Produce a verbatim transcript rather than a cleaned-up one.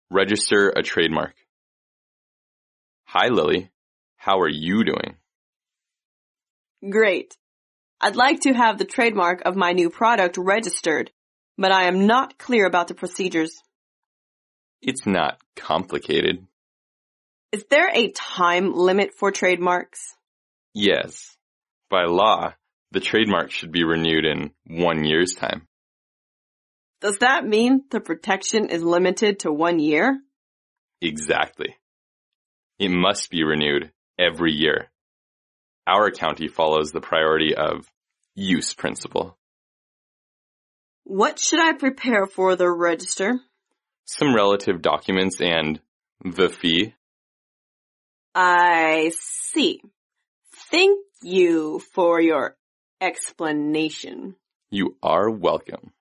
Register a trademark. Hi, Lily. How are you doing? Great. I'd like to have the trademark of my new product registered, but I am not clear about the procedures. It's not complicated. Is there a time limit for trademarks? Yes. By law, the trademark should be renewed in one year's time. Does that mean the protection is limited to one year? Exactly. It must be renewed every year. Our county follows the priority of use principle. What should I prepare for the register? Some relative documents and the fee. I see. Thank you for your explanation. You are welcome.